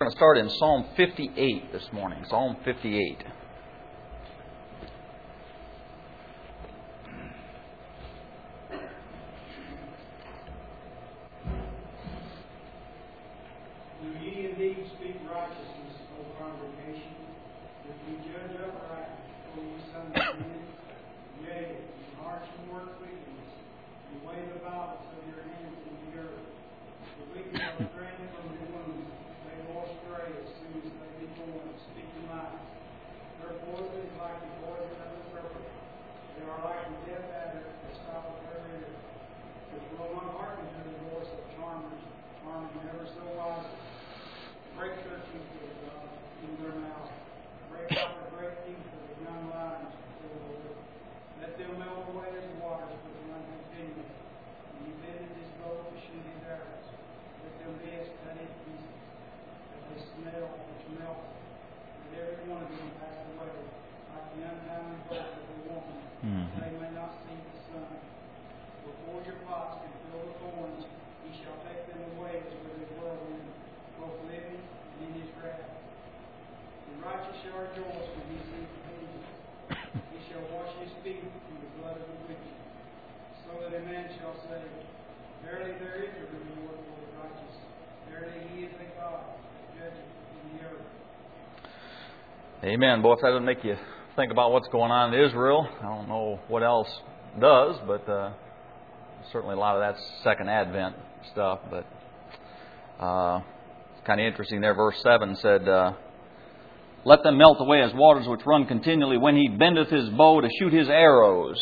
We're going to start in Psalm 58 this morning. Psalm 58. Do ye indeed speak righteousness, O congregation? If ye judge upright, O ye sons of men, yea, ye hearts and work wickedness, you wave the violence of your hands in the earth. The wicked are stranded from the womb, they go astray as soon as they be born, speaking lies. Their poison is like the poison of the serpent. They are like the deaf adder that stoppeth their ear, which will not hearken to the voice of charmers, charming never so wisely. Break their teeth, O God, in their mouth. Break out the great teeth of the young lions, O Lord. Let them melt away as waters for the uncontained. And he bended his bow to shoot his arrows. Let them be as cutting pieces, as they smell which melt. Let every one of them pass away, like the untimely birth of a woman. They may not see the sun. Before your pots can fill the thorns, he shall take them away as with a whirlwind, both living and in his wrath. The righteous shall rejoice when he sees the vengeance. He shall wash his feet in the blood of the wicked. So that a man shall say, verily there is a reward for the righteous. Verily he is a God, judging in the earth. Amen. Boy, if that doesn't make you think about what's going on in Israel, I don't know what else does, but certainly a lot of that's Second Advent stuff. But it's kind of interesting there. Verse 7 said, let them melt away as waters which run continually when he bendeth his bow to shoot his arrows.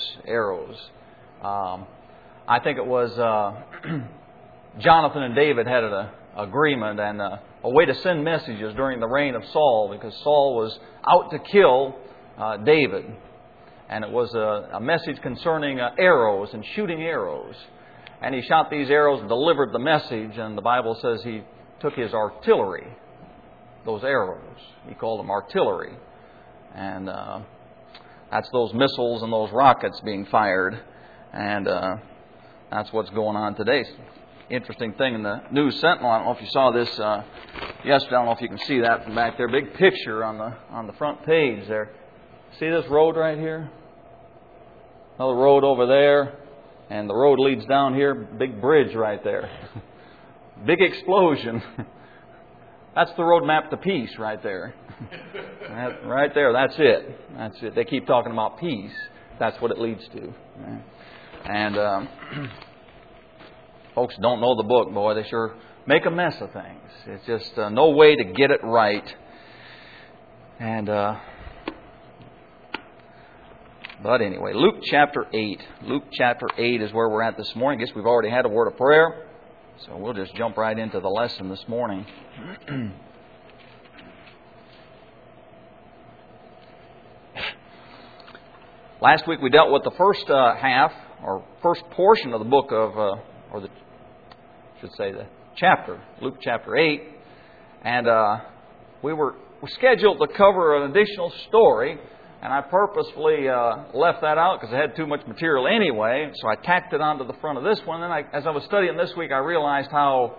I think it was Jonathan and David had an agreement and a way to send messages during the reign of Saul, because Saul was out to kill David. And it was a message concerning arrows and shooting arrows. And he shot these arrows and delivered the message. And the Bible says he took his artillery, those arrows. He called them artillery. And that's those missiles and those rockets being fired. And that's what's going on today. Interesting thing in the News Sentinel. I don't know if you saw this yesterday. I don't know if you can see that from back there. Big picture on the front page there. See this road right here? Another road over there. And the road leads down here. Big bridge right there. Big explosion. That's the roadmap to peace right there. Right there, that's it. That's it. They keep talking about peace. That's what it leads to. And folks don't know the book, boy. They sure make a mess of things. It's just no way to get it right. And but anyway, Luke chapter 8. Luke chapter 8 is where we're at this morning. I guess we've already had a word of prayer. So we'll just jump right into the lesson this morning. Last week we dealt with the first half, or first portion of the book of, the chapter, Luke chapter 8. And we were scheduled to cover an additional story. And I purposefully left that out because I had too much material anyway. So I tacked it onto the front of this one. And as I was studying this week, I realized how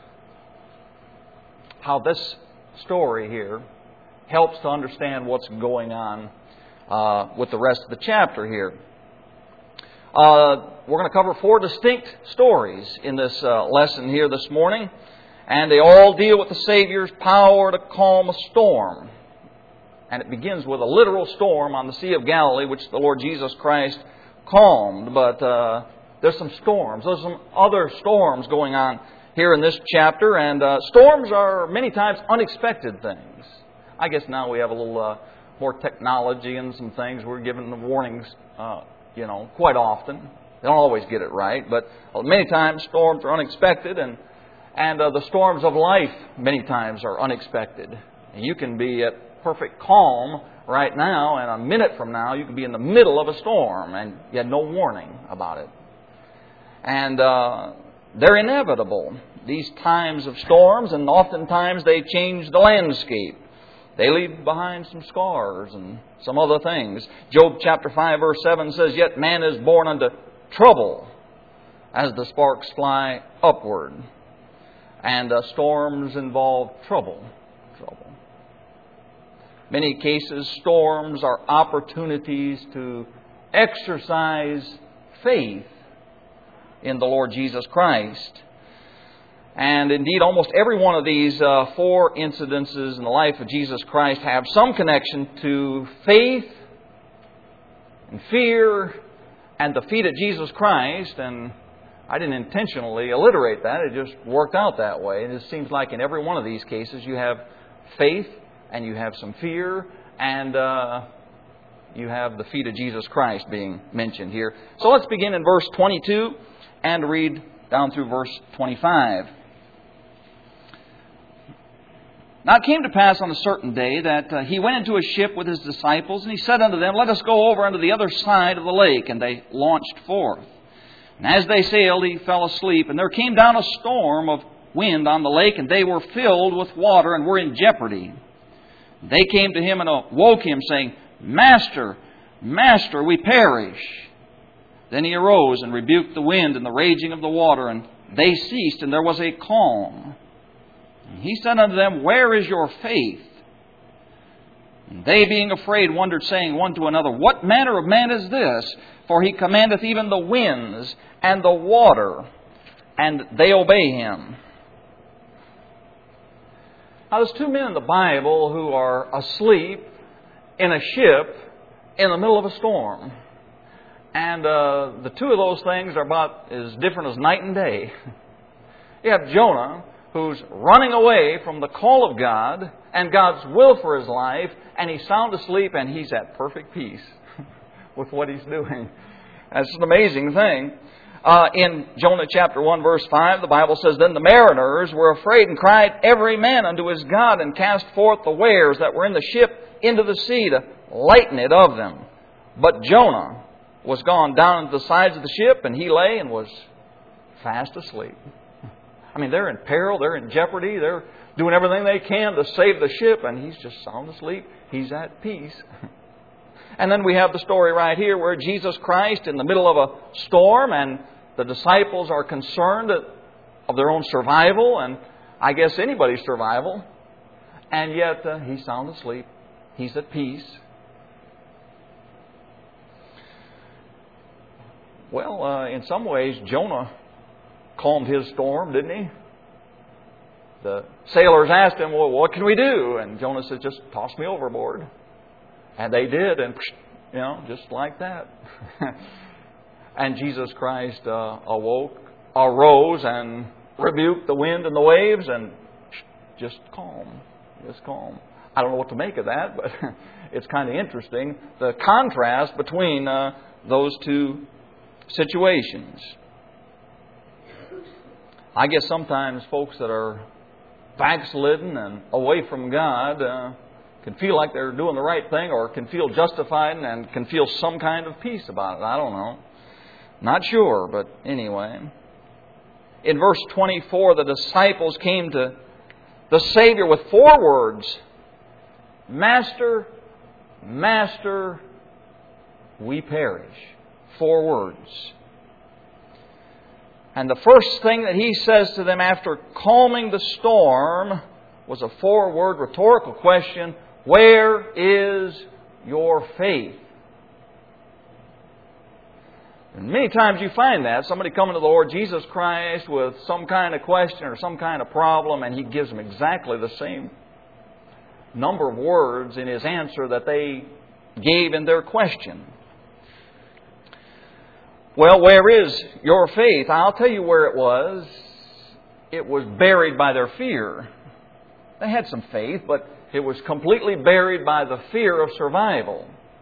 this story here helps to understand what's going on with the rest of the chapter here. We're going to cover 4 distinct stories in this lesson here this morning. And they all deal with the Savior's power to calm a storm. And it begins with a literal storm on the Sea of Galilee, which the Lord Jesus Christ calmed. But there's some storms. There's some other storms going on here in this chapter. And storms are many times unexpected things. I guess now we have a little more technology and some things. We're given the warnings, quite often. They don't always get it right. But many times storms are unexpected. And the storms of life many times are unexpected. And you can be at perfect calm right now, and a minute from now you could be in the middle of a storm and you had no warning about it. And they're inevitable, these times of storms, and oftentimes they change the landscape. They leave behind some scars and some other things. Job chapter 5 verse 7 says, yet man is born unto trouble as the sparks fly upward. And storms involve trouble. trouble. Many cases, storms are opportunities to exercise faith in the Lord Jesus Christ. And indeed, almost every one of these 4 incidences in the life of Jesus Christ have some connection to faith and fear and the feet of Jesus Christ. And I didn't intentionally alliterate that. It just worked out that way. And it seems like in every one of these cases you have faith and you have some fear and you have the feet of Jesus Christ being mentioned here. So let's begin in verse 22 and read down through verse 25. Now it came to pass on a certain day that he went into a ship with his disciples, and he said unto them, Let us go over unto the other side of the lake. And they launched forth. And as they sailed, he fell asleep. And there came down a storm of wind on the lake, and they were filled with water and were in jeopardy. They came to him and awoke him, saying, Master, Master, we perish. Then he arose and rebuked the wind and the raging of the water, and they ceased, and there was a calm. And he said unto them, Where is your faith? And they, being afraid, wondered, saying one to another, What manner of man is this? For he commandeth even the winds and the water, and they obey him. Now, there's 2 men in the Bible who are asleep in a ship in the middle of a storm. And the 2 of those things are about as different as night and day. You have Jonah, who's running away from the call of God and God's will for his life, and he's sound asleep and he's at perfect peace with what he's doing. That's an amazing thing. In Jonah chapter 1, verse 5, the Bible says, Then the mariners were afraid and cried every man unto his God, and cast forth the wares that were in the ship into the sea to lighten it of them. But Jonah was gone down into the sides of the ship, and he lay and was fast asleep. I mean, they're in peril, they're in jeopardy, they're doing everything they can to save the ship, and he's just sound asleep. He's at peace. And then we have the story right here where Jesus Christ in the middle of a storm, and the disciples are concerned of their own survival, and I guess anybody's survival, and yet he's sound asleep. He's at peace. Well, in some ways, Jonah calmed his storm, didn't he? The sailors asked him, Well, what can we do? And Jonah said, Just toss me overboard. And they did, and just like that. And Jesus Christ arose and rebuked the wind and the waves, and just calm. Just calm. I don't know what to make of that, but it's kind of interesting, the contrast between those 2 situations. I guess sometimes folks that are backslidden and away from God can feel like they're doing the right thing, or can feel justified and can feel some kind of peace about it. I don't know. Not sure, but anyway. In verse 24, the disciples came to the Savior with 4 words. Master, Master, we perish. 4 words. And the first thing that he says to them after calming the storm was a 4-word rhetorical question. Where is your faith? And many times you find that. Somebody coming to the Lord Jesus Christ with some kind of question or some kind of problem, and He gives them exactly the same number of words in His answer that they gave in their question. Well, where is your faith? I'll tell you where it was. It was buried by their fear. They had some faith, but it was completely buried by the fear of survival.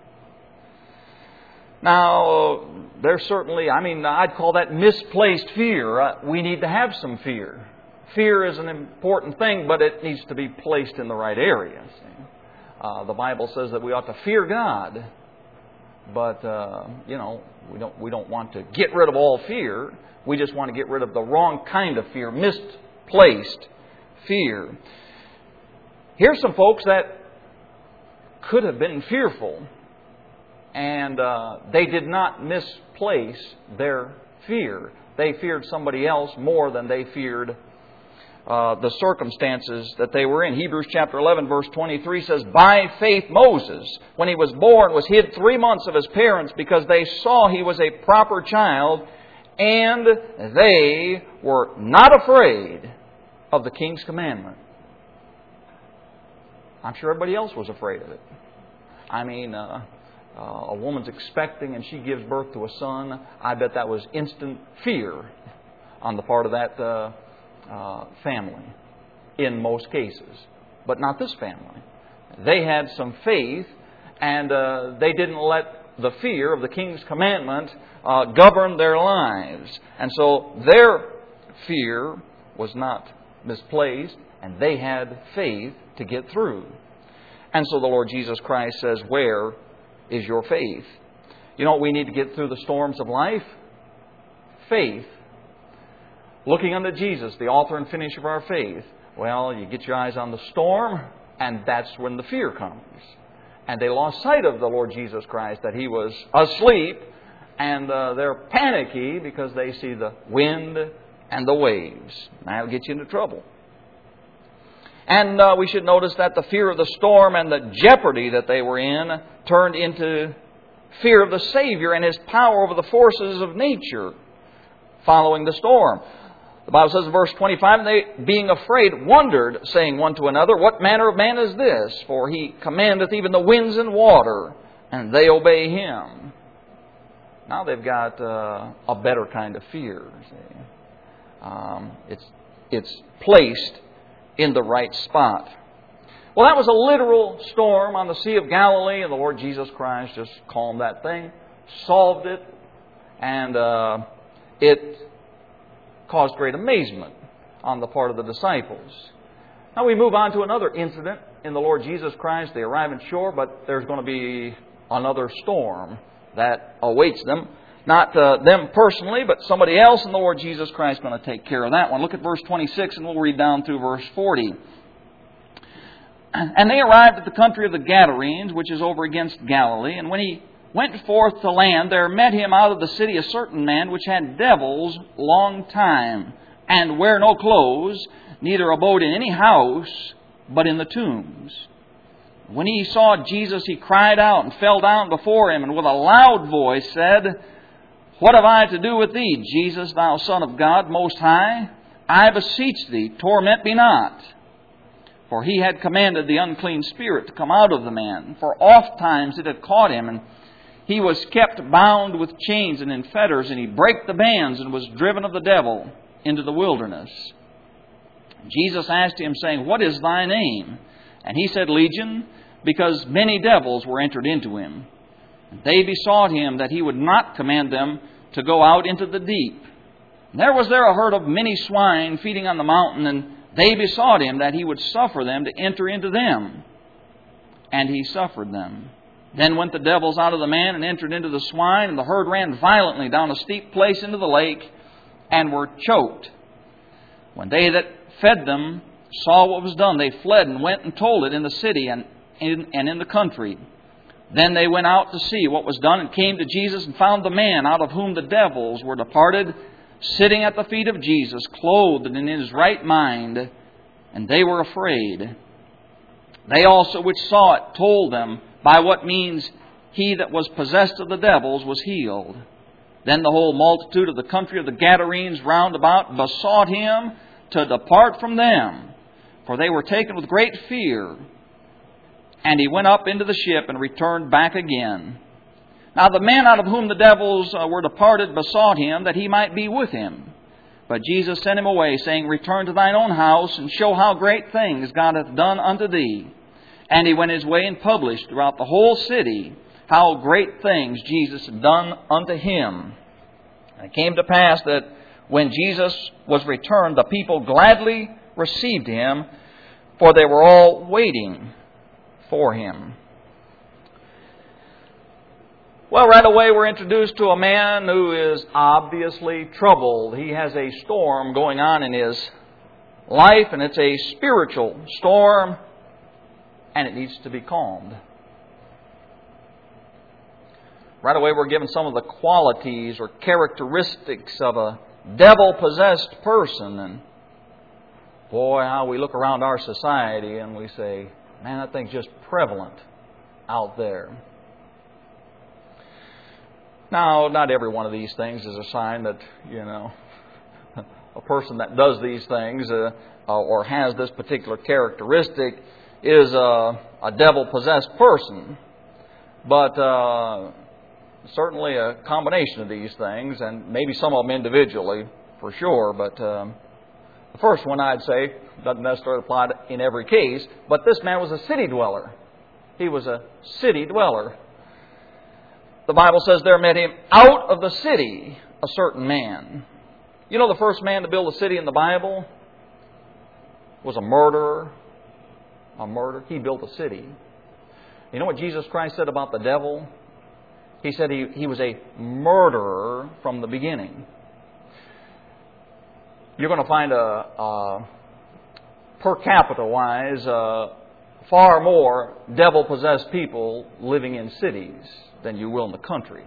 Now, there's certainly, I'd call that misplaced fear. We need to have some fear. Fear is an important thing, but it needs to be placed in the right areas. The Bible says that we ought to fear God, but we don't want to get rid of all fear. We just want to get rid of the wrong kind of fear, misplaced fear. Here's some folks that could have been fearful, and they did not misplace their fear. They feared somebody else more than they feared the circumstances that they were in. Hebrews chapter 11 verse 23 says, "By faith Moses, when he was born, was hid 3 months of his parents because they saw he was a proper child, and they were not afraid of the king's commandment." I'm sure everybody else was afraid of it. I mean, a woman's expecting and she gives birth to a son. I bet that was instant fear on the part of that family in most cases. But not this family. They had some faith, and they didn't let the fear of the king's commandment govern their lives. And so their fear was not misplaced, and they had faith to get through. And so the Lord Jesus Christ says, "Where is your faith?" You know what we need to get through the storms of life? Faith. Looking unto Jesus, the author and finisher of our faith. Well, you get your eyes on the storm, and that's when the fear comes. And they lost sight of the Lord Jesus Christ, that He was asleep, and they're panicky because they see the wind and the waves. That'll get you into trouble. And we should notice that the fear of the storm and the jeopardy that they were in turned into fear of the Savior and His power over the forces of nature following the storm. The Bible says in verse 25, "And they, being afraid, wondered, saying one to another, What manner of man is this? For He commandeth even the winds and water, and they obey Him." Now they've got a better kind of fear. It's placed in the right spot. Well, that was a literal storm on the Sea of Galilee, and the Lord Jesus Christ just calmed that thing, solved it, and it caused great amazement on the part of the disciples. Now we move on to another incident in the Lord Jesus Christ. They arrive in shore, but there's going to be another storm that awaits them. Not them personally, but somebody else, and the Lord Jesus Christ is going to take care of that one. Look at verse 26, and we'll read down through verse 40. "And they arrived at the country of the Gadarenes, which is over against Galilee. And when he went forth to land, there met him out of the city a certain man which had devils long time, and wear no clothes, neither abode in any house, but in the tombs. When he saw Jesus, he cried out and fell down before him, and with a loud voice said, What have I to do with thee, Jesus, thou Son of God Most High? I beseech thee, torment me not. For he had commanded the unclean spirit to come out of the man. For oft times it had caught him, and he was kept bound with chains and in fetters, and he brake the bands and was driven of the devil into the wilderness. Jesus asked him, saying, What is thy name? And he said, Legion, because many devils were entered into him. And they besought him that he would not command them to go out into the deep. And there was a herd of many swine feeding on the mountain, and they besought him that he would suffer them to enter into them. And he suffered them. Then went the devils out of the man and entered into the swine, and the herd ran violently down a steep place into the lake, and were choked. When they that fed them saw what was done, they fled and went and told it in the city and in the country. Then they went out to see what was done, and came to Jesus, and found the man out of whom the devils were departed, sitting at the feet of Jesus, clothed and in his right mind, and they were afraid. They also which saw it told them by what means he that was possessed of the devils was healed. Then the whole multitude of the country of the Gadarenes round about besought him to depart from them, for they were taken with great fear. And he went up into the ship and returned back again. Now the man out of whom the devils were departed besought him that he might be with him. But Jesus sent him away, saying, Return to thine own house, and show how great things God hath done unto thee. And he went his way and published throughout the whole city how great things Jesus had done unto him. And it came to pass that when Jesus was returned, the people gladly received him, for they were all waiting for him. Well, right away we're introduced to a man who is obviously troubled. He has a storm going on in his life, and it's a spiritual storm, and it needs to be calmed. Right away we're given some of the qualities or characteristics of a devil-possessed person. And boy, how we look around our society and we say, man, that thing's just prevalent out there. Now, not every one of these things is a sign that, a person that does these things or has this particular characteristic is a devil-possessed person. But certainly a combination of these things, and maybe some of them individually, for sure. But the first one, I'd say, doesn't necessarily apply in every case. But this man was a city dweller. He was a city dweller. The Bible says there met him out of the city a certain man. You know, the first man to build a city in the Bible was a murderer. A murderer. He built a city. You know what Jesus Christ said about the devil? He said he was a murderer from the beginning. You're going to find per capita wise, far more devil-possessed people living in cities than you will in the country.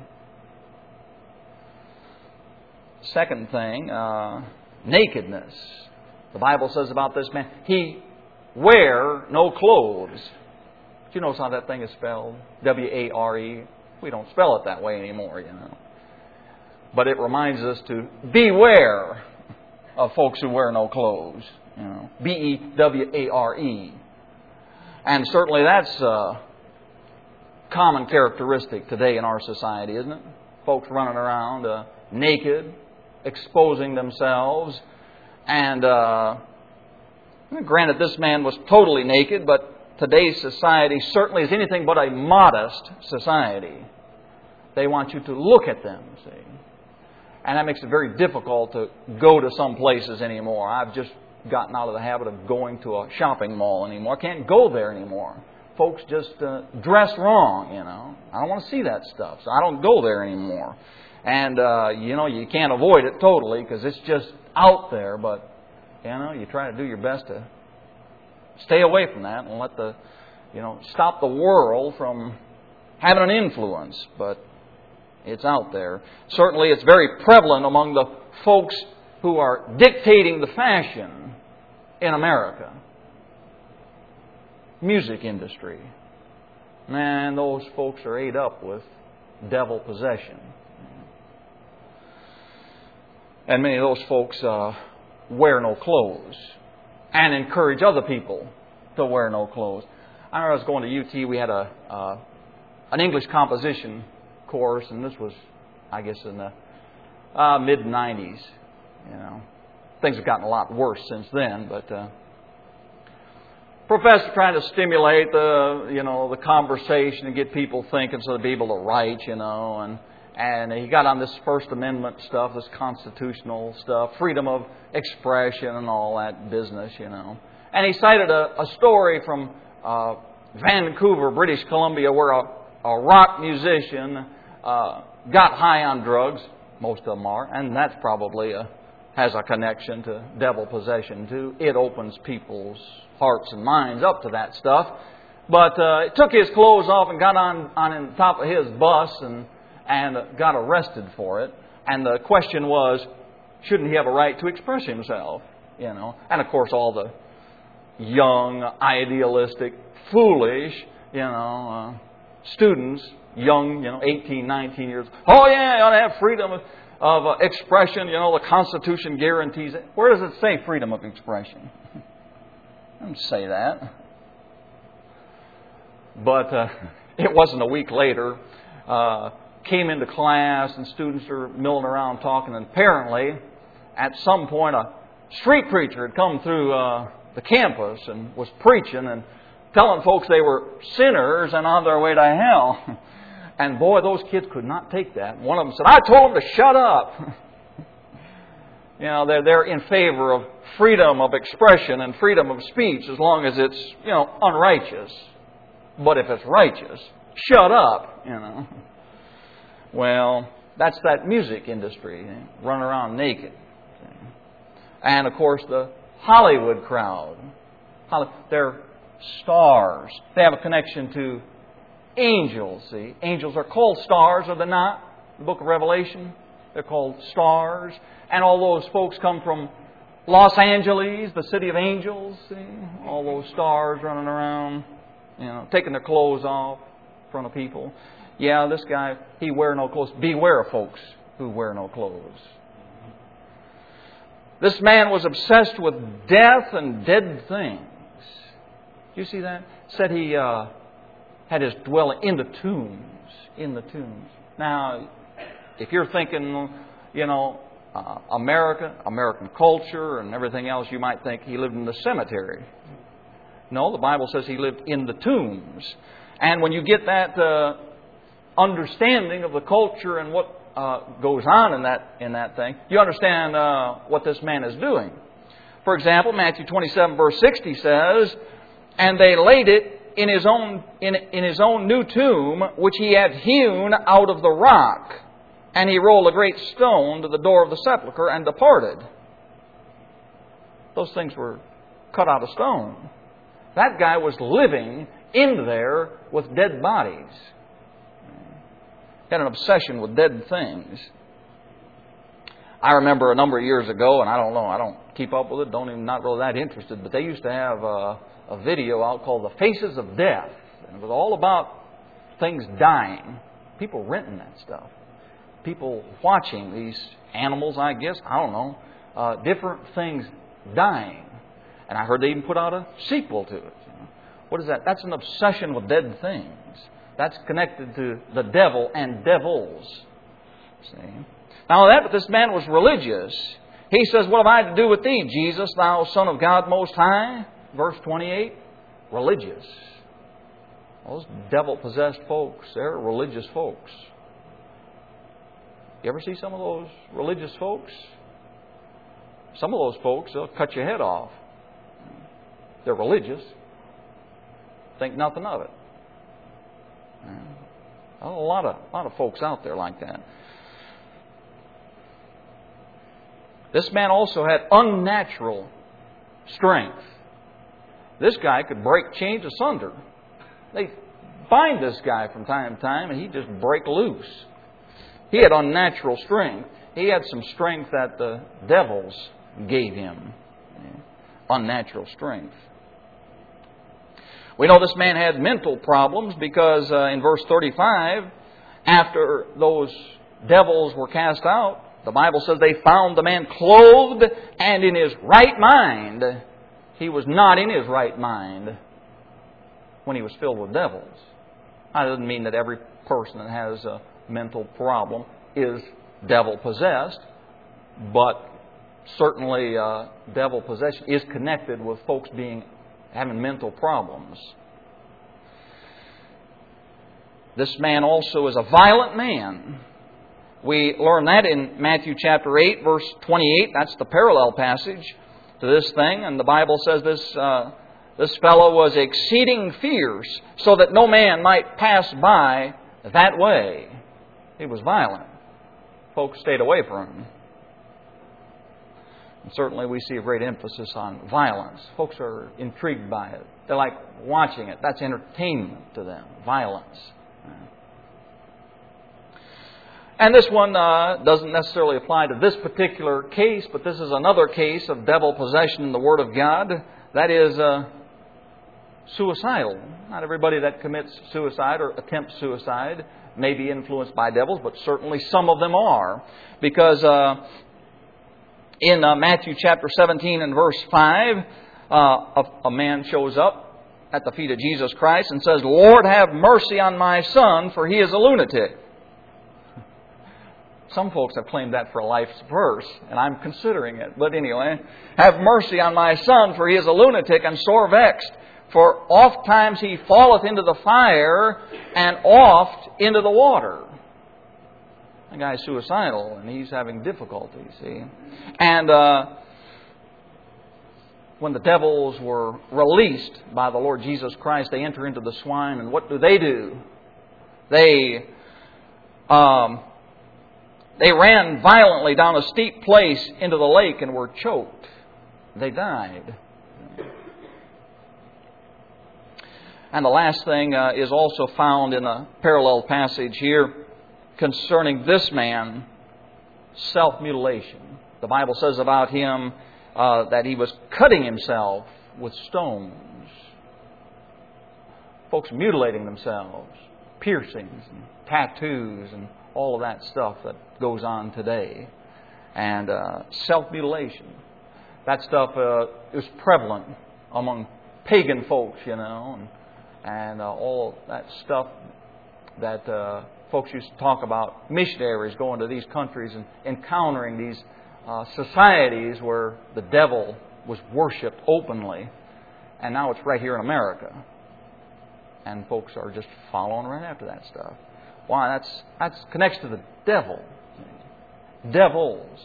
Second thing, nakedness. The Bible says about this man, he wear no clothes. Do you notice how that thing is spelled? W-A-R-E. We don't spell it that way anymore, But it reminds us to beware of folks who wear no clothes. B-E-W-A-R-E. And certainly that's a common characteristic today in our society, isn't it? Folks running around naked, exposing themselves. And granted, this man was totally naked, but today's society certainly is anything but a modest society. They want you to look at them, see. And that makes it very difficult to go to some places anymore. I've just gotten out of the habit of going to a shopping mall anymore. I can't go there anymore. Folks just dress wrong, I don't want to see that stuff, so I don't go there anymore. And, you can't avoid it totally because it's just out there, but, you try to do your best to stay away from that and let stop the world from having an influence. But it's out there. Certainly it's very prevalent among the folks who are dictating the fashion in America. Music industry. Man, those folks are ate up with devil possession. And many of those folks wear no clothes and encourage other people to wear no clothes. I remember I was going to UT. We had an English composition course, and this was, I guess, in the mid-'90s. Things have gotten a lot worse since then, but professor trying to stimulate the conversation and get people thinking so they'd be able to write, and he got on this First Amendment stuff, this constitutional stuff, freedom of expression and all that business, And he cited a story from Vancouver, British Columbia, where a rock musician got high on drugs. Most of them are, and that's probably has a connection to devil possession too. It opens people's hearts and minds up to that stuff. But he took his clothes off and got on top of his bus and got arrested for it. And the question was, shouldn't he have a right to express himself? And of course all the young, idealistic, foolish, students, young, 18, 19 years. Oh yeah, you ought to have freedom of expression. The Constitution guarantees it. Where does it say freedom of expression? It doesn't say that. But it wasn't a week later. Came into class and students are milling around talking. And apparently, at some point, a street preacher had come through the campus and was preaching and telling folks they were sinners and on their way to hell. And boy, those kids could not take that. One of them said, I told them to shut up. They're in favor of freedom of expression and freedom of speech as long as it's, unrighteous. But if it's righteous, shut up, Well, that's that music industry, run around naked. And of course the Hollywood crowd. They're stars. They have a connection to angels, see. Angels are called stars, are they not? The book of Revelation, they're called stars. And all those folks come from Los Angeles, the city of angels. See? All those stars running around, taking their clothes off in front of people. Yeah, this guy, he wear no clothes. Beware of folks who wear no clothes. This man was obsessed with death and dead things. Do you see that? Said he had his dwelling in the tombs. In the tombs. Now, if you're thinking, American culture and everything else, you might think he lived in the cemetery. No, the Bible says he lived in the tombs. And when you get that understanding of the culture and what goes on in that thing, you understand what this man is doing. For example, Matthew 27 verse 60 says, "And they laid it in his own new tomb, which he had hewn out of the rock. And he rolled a great stone to the door of the sepulchre and departed." Those things were cut out of stone. That guy was living in there with dead bodies. He had an obsession with dead things. I remember a number of years ago, and I don't keep up with it, not really that interested, but they used to have a video out called The Faces of Death. And it was all about things dying. People renting that stuff. People watching these animals, I guess, different things dying. And I heard they even put out a sequel to it. What is that? That's an obsession with dead things. That's connected to the devil and devils. See? Now that this man was religious, he says, "What have I to do with thee, Jesus, thou Son of God Most High?" Verse 28, religious. Those devil-possessed folks, they're religious folks. You ever see some of those religious folks? Some of those folks, they'll cut your head off. They're religious. Think nothing of it. A lot of folks out there like that. This man also had unnatural strength. This guy could break chains asunder. They bind this guy from time to time and he'd just break loose. He had unnatural strength. He had some strength that the devils gave him. Unnatural strength. We know this man had mental problems because in verse 35, after those devils were cast out, the Bible says they found the man clothed and in his right mind. He was not in his right mind when he was filled with devils. That doesn't mean that every person that has a mental problem is devil-possessed, but certainly devil possession is connected with folks having mental problems. This man also is a violent man. We learn that in Matthew chapter 8, verse 28. That's the parallel passage to this thing. And the Bible says this fellow was exceeding fierce, so that no man might pass by that way. He was violent. Folks stayed away from him. And certainly we see a great emphasis on violence. Folks are intrigued by it. They like watching it. That's entertainment to them. Violence. And this one doesn't necessarily apply to this particular case, but this is another case of devil possession in the Word of God. That is suicidal. Not everybody that commits suicide or attempts suicide may be influenced by devils, but certainly some of them are. Because in Matthew chapter 17 and verse 5, a man shows up at the feet of Jesus Christ and says, "Lord, have mercy on my son, for he is a lunatic." Some folks have claimed that for a life's verse, and I'm considering it. But anyway, "Have mercy on my son, for he is a lunatic and sore vexed. For oft times he falleth into the fire, and oft into the water." The guy's suicidal, and he's having difficulty, see. And when the devils were released by the Lord Jesus Christ, they enter into the swine, and what do? They ran violently down a steep place into the lake and were choked. They died. And the last thing is also found in a parallel passage here concerning this man, self-mutilation. The Bible says about him that he was cutting himself with stones. Folks mutilating themselves, piercings and tattoos and all of that stuff that goes on today. And self-mutilation. That stuff is prevalent among pagan folks, and all that stuff that folks used to talk about, missionaries going to these countries and encountering these societies where the devil was worshipped openly. And now it's right here in America. And folks are just following right after that stuff. Why? That's connects to the devil. Devils.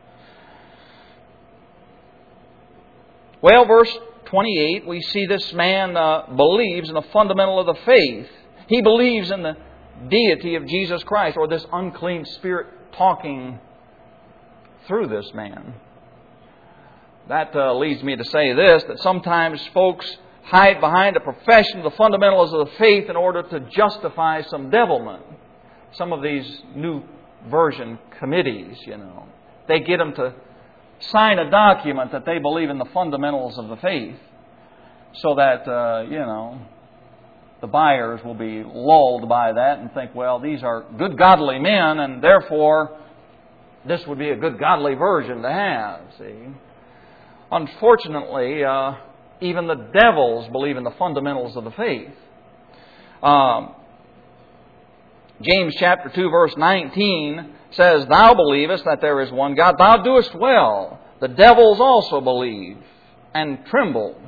Well, verse 28, we see this man believes in the fundamental of the faith. He believes in the deity of Jesus Christ, or this unclean spirit talking through this man. That leads me to say this, that sometimes folks hide behind a profession of the fundamentals of the faith in order to justify some devilment. Some of these new version committees, they get them to sign a document that they believe in the fundamentals of the faith so that, the buyers will be lulled by that and think, well, these are good godly men and therefore this would be a good godly version to have, see. Unfortunately, even the devils believe in the fundamentals of the faith. James chapter 2 verse 19 says, Thou believest that there is one God. Thou doest well. The devils also believe and tremble.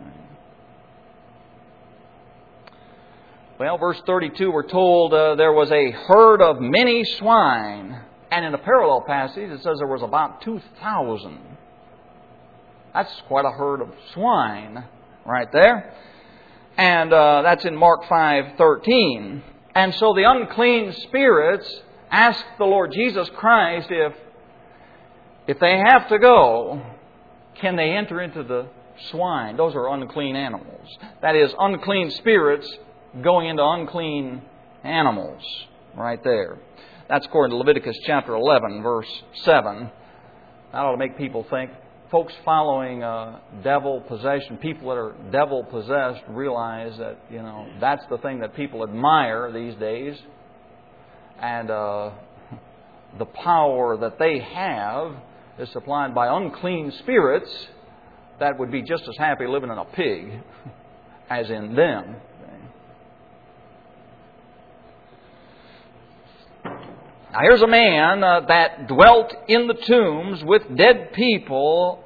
Well, verse 32, we're told there was a herd of many swine. And in a parallel passage, it says there was about 2,000. That's quite a herd of swine right there. And that's in Mark 5:13. And so the unclean spirits asked the Lord Jesus Christ if they have to go, can they enter into the swine? Those are unclean animals. That is, unclean spirits going into unclean animals right there. That's according to Leviticus chapter 11, verse 7. That ought to make people think. Folks following devil possession, people that are devil possessed, realize that, that's the thing that people admire these days. And the power that they have is supplied by unclean spirits that would be just as happy living in a pig as in them. Now here's a man that dwelt in the tombs with dead people,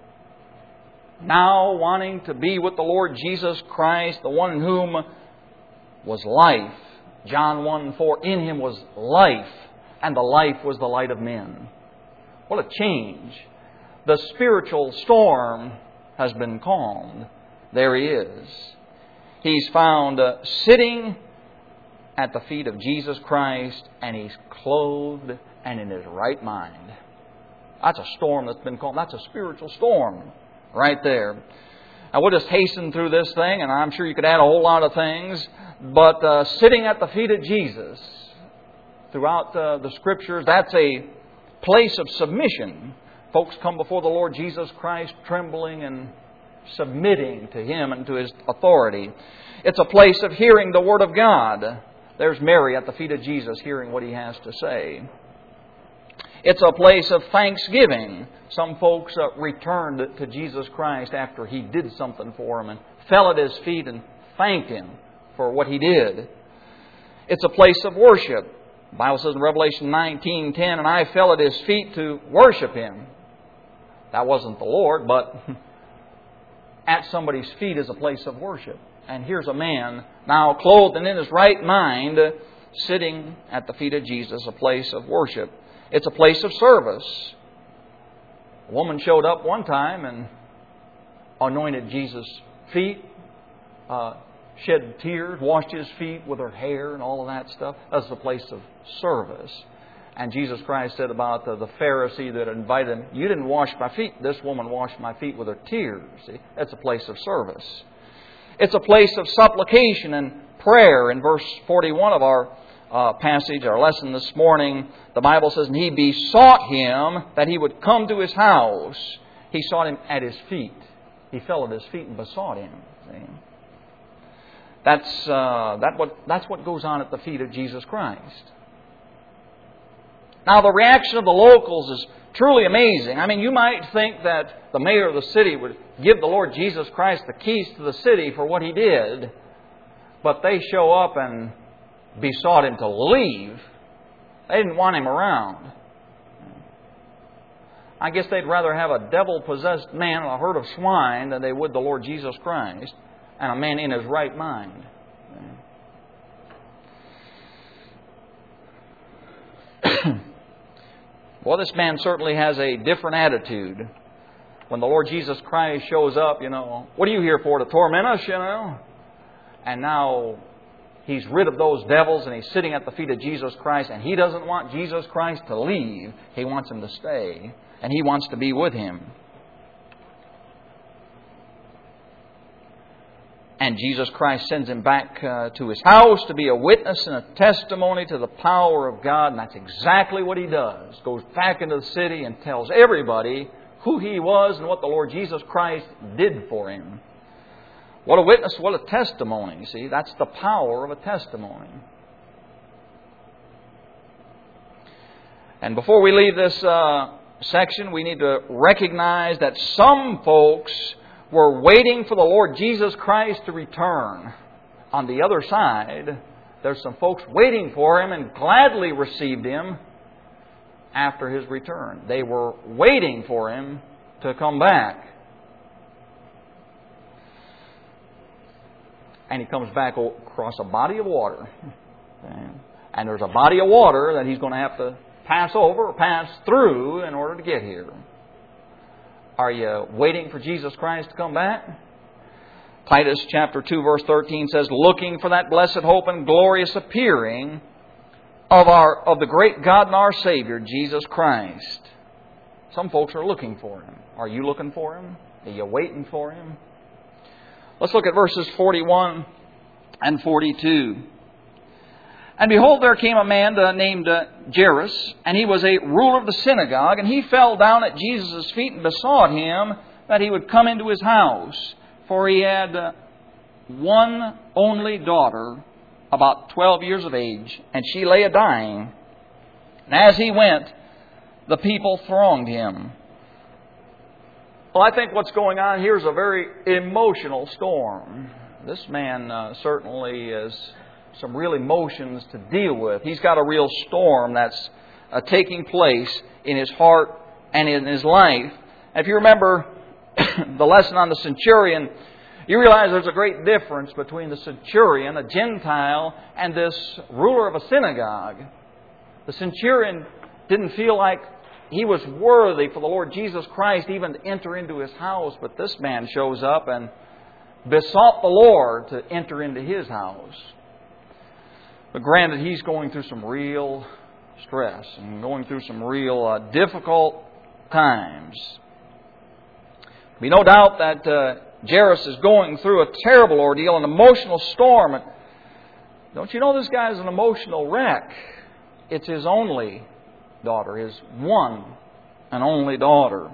now wanting to be with the Lord Jesus Christ, the one in whom was life. John 1:4, in Him was life, and the life was the light of men. What a change. The spiritual storm has been calmed. There He is. He's found sitting at the feet of Jesus Christ, and He's clothed and in His right mind. That's a storm that's been calmed. That's a spiritual storm right there. Now we'll just hasten through this thing, and I'm sure you could add a whole lot of things, but sitting at the feet of Jesus throughout the Scriptures, that's a place of submission. Folks come before the Lord Jesus Christ trembling and submitting to Him and to His authority. It's a place of hearing the Word of God. There's Mary at the feet of Jesus hearing what He has to say. It's a place of thanksgiving. Some folks returned to Jesus Christ after He did something for them and fell at His feet and thanked Him for what He did. It's a place of worship. The Bible says in Revelation 19:10, and I fell at His feet to worship Him. That wasn't the Lord, but at somebody's feet is a place of worship. And here's a man now clothed and in his right mind, sitting at the feet of Jesus, a place of worship. It's a place of service. A woman showed up one time and anointed Jesus' feet, shed tears, washed His feet with her hair and all of that stuff. That's a place of service. And Jesus Christ said about the Pharisee that invited Him, you didn't wash my feet. This woman washed my feet with her tears. See? That's a place of service. It's a place of supplication and prayer. In verse 41 of our passage, our lesson this morning, the Bible says, and he besought Him that He would come to his house. He sought Him at His feet. He fell at His feet and besought Him. See? That's what goes on at the feet of Jesus Christ. Now, the reaction of the locals is truly amazing. I mean, you might think that the mayor of the city would give the Lord Jesus Christ the keys to the city for what He did, but they show up and besought Him to leave. They didn't want Him around. I guess they'd rather have a devil-possessed man and a herd of swine than they would the Lord Jesus Christ and a man in his right mind. Well, this man certainly has a different attitude. When the Lord Jesus Christ shows up, what are you here for? To torment us, And now he's rid of those devils and he's sitting at the feet of Jesus Christ, and he doesn't want Jesus Christ to leave. He wants Him to stay, and he wants to be with Him. And Jesus Christ sends him back to his house to be a witness and a testimony to the power of God. And that's exactly what he does. Goes back into the city and tells everybody who he was and what the Lord Jesus Christ did for him. What a witness, what a testimony. See, that's the power of a testimony. And before we leave this section, we need to recognize that some folks were waiting for the Lord Jesus Christ to return. On the other side, there's some folks waiting for Him and gladly received Him after His return. They were waiting for Him to come back. And He comes back across a body of water. And there's a body of water that He's going to have to pass over or pass through in order to get here. Are you waiting for Jesus Christ to come back? Titus chapter 2 verse 13 says, looking for that blessed hope and glorious appearing of the great God and our Savior, Jesus Christ. Some folks are looking for Him. Are you looking for Him? Are you waiting for Him? Let's look at verses 41 and 42. And behold, there came a man named Jairus, and he was a ruler of the synagogue, and he fell down at Jesus' feet and besought Him that He would come into his house. For he had one only daughter, about 12 years of age, and she lay a-dying. And as he went, the people thronged him. Well, I think what's going on here is a very emotional storm. This man certainly is some real emotions to deal with. He's got a real storm that's taking place in his heart and in his life. And if you remember the lesson on the centurion, you realize there's a great difference between the centurion, a Gentile, and this ruler of a synagogue. The centurion didn't feel like he was worthy for the Lord Jesus Christ even to enter into his house, but this man shows up and besought the Lord to enter into his house. But granted, he's going through some real stress and going through some real difficult times. Be no doubt that Jairus is going through a terrible ordeal, an emotional storm. Don't you know this guy's an emotional wreck? It's his only daughter, his one and only daughter.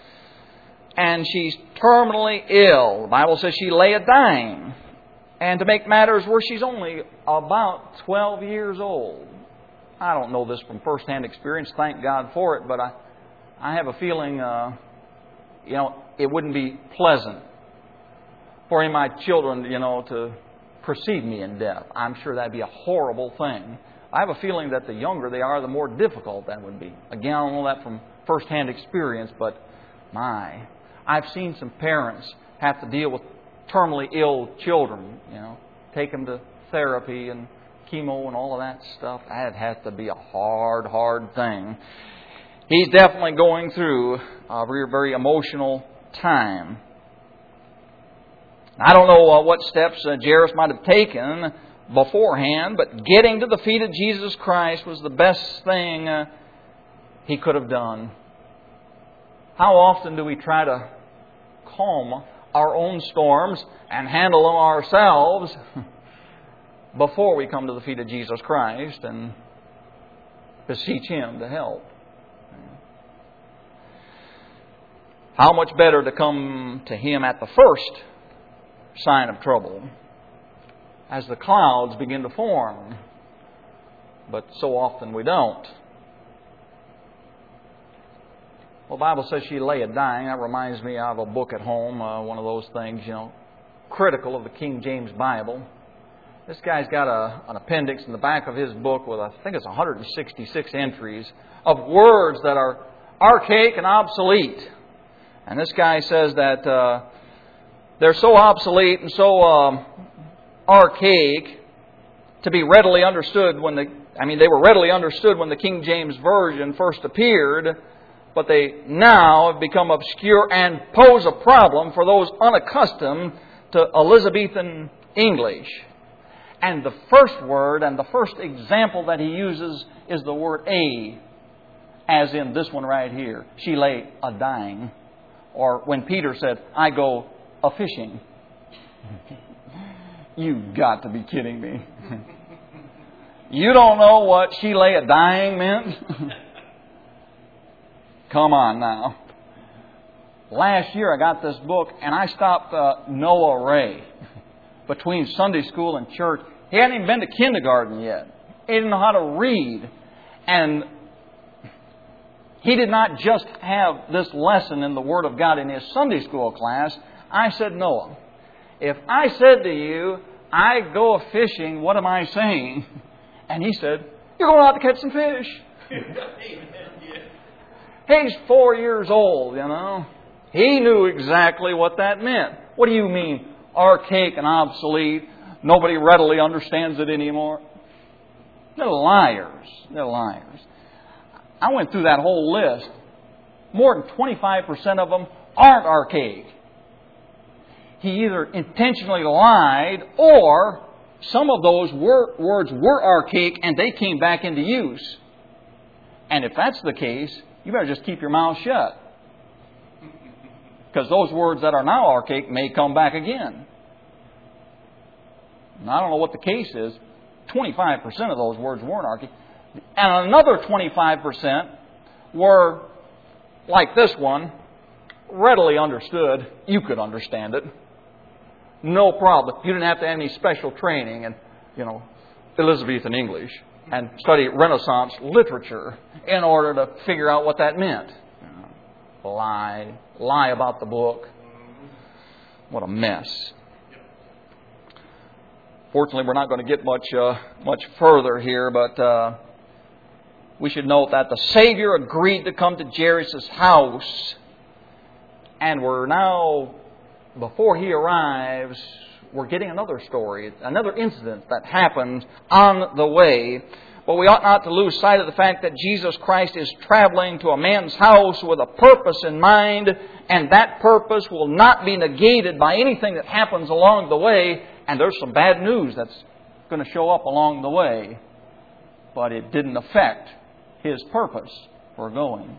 And she's terminally ill. The Bible says she lay a-dying. And to make matters worse, she's only about 12 years old. I don't know this from first-hand experience, thank God for it, but I have a feeling, it wouldn't be pleasant for any of my children, to precede me in death. I'm sure that'd be a horrible thing. I have a feeling that the younger they are, the more difficult that would be. Again, I don't know that from first-hand experience, but I've seen some parents have to deal with terminally ill children, take them to therapy and chemo and all of that stuff. That has to be a hard thing. He's definitely going through a very, very emotional time. I don't know what steps Jairus might have taken beforehand, but getting to the feet of Jesus Christ was the best thing he could have done. How often do we try to calm our own storms and handle them ourselves before we come to the feet of Jesus Christ and beseech Him to help? How much better to come to Him at the first sign of trouble, as the clouds begin to form. But so often we don't. Well, the Bible says she lay a-dying. That reminds me of a book at home, one of those things, critical of the King James Bible. This guy's got an appendix in the back of his book with, I think it's 166 entries of words that are archaic and obsolete. And this guy says that they're so obsolete and so archaic to be readily understood they were readily understood when the King James Version first appeared, but they now have become obscure and pose a problem for those unaccustomed to Elizabethan English. And the first word and the first example that he uses is the word a, as in this one right here. She lay a-dying. Or when Peter said, I go a-fishing. You've got to be kidding me. You don't know what she lay a-dying meant? Come on now. Last year I got this book and I stopped Noah Ray between Sunday school and church. He hadn't even been to kindergarten yet. He didn't know how to read. And he did not just have this lesson in the Word of God in his Sunday school class. I said, Noah, if I said to you, I go a-fishing, what am I saying? And he said, you're going out to catch some fish. He's 4 years old, He knew exactly what that meant. What do you mean, archaic and obsolete? Nobody readily understands it anymore. They're liars. They're liars. I went through that whole list. More than 25% of them aren't archaic. He either intentionally lied or some of those words were archaic and they came back into use. And if that's the case, you better just keep your mouth shut. Because those words that are now archaic may come back again. And I don't know what the case is. 25% of those words weren't archaic. And another 25% were, like this one, readily understood. You could understand it. No problem. You didn't have to have any special training in, Elizabethan English and study Renaissance literature in order to figure out what that meant. Lie about the book. What a mess. Fortunately, we're not going to get much further here, but we should note that the Savior agreed to come to Jairus' house, and we're now, before he arrives, we're getting another story, another incident that happened on the way. But we ought not to lose sight of the fact that Jesus Christ is traveling to a man's house with a purpose in mind, and that purpose will not be negated by anything that happens along the way. And there's some bad news that's going to show up along the way. But it didn't affect His purpose for going.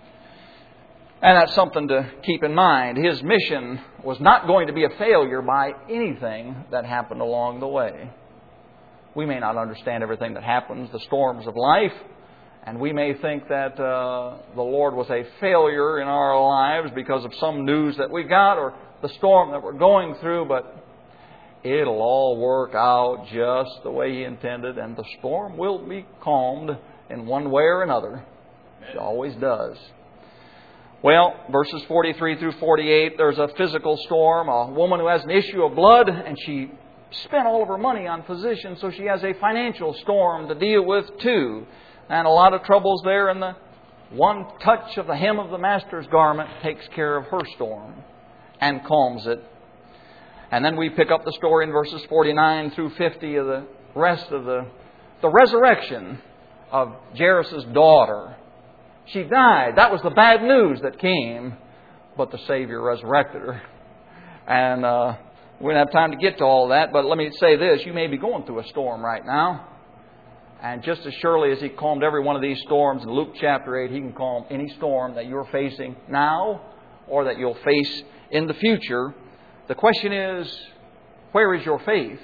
And that's something to keep in mind. His mission was not going to be a failure by anything that happened along the way. We may not understand everything that happens, the storms of life, and we may think that the Lord was a failure in our lives because of some news that we got or the storm that we're going through, but it'll all work out just the way He intended, and the storm will be calmed in one way or another. It always does. Well, verses 43 through 48, there's a physical storm, a woman who has an issue of blood, and she spent all of her money on physicians, so she has a financial storm to deal with too. And a lot of troubles there, and the one touch of the hem of the Master's garment takes care of her storm and calms it. And then we pick up the story in verses 49 through 50 of the rest of the resurrection of Jairus' daughter. She died. That was the bad news that came, but the Savior resurrected her. And we don't have time to get to all that, but let me say this. You may be going through a storm right now. And just as surely as He calmed every one of these storms in Luke chapter 8, He can calm any storm that you're facing now or that you'll face in the future. The question is, where is your faith?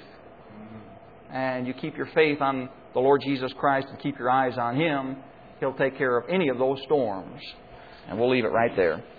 And you keep your faith on the Lord Jesus Christ and keep your eyes on Him. He'll take care of any of those storms. And we'll leave it right there.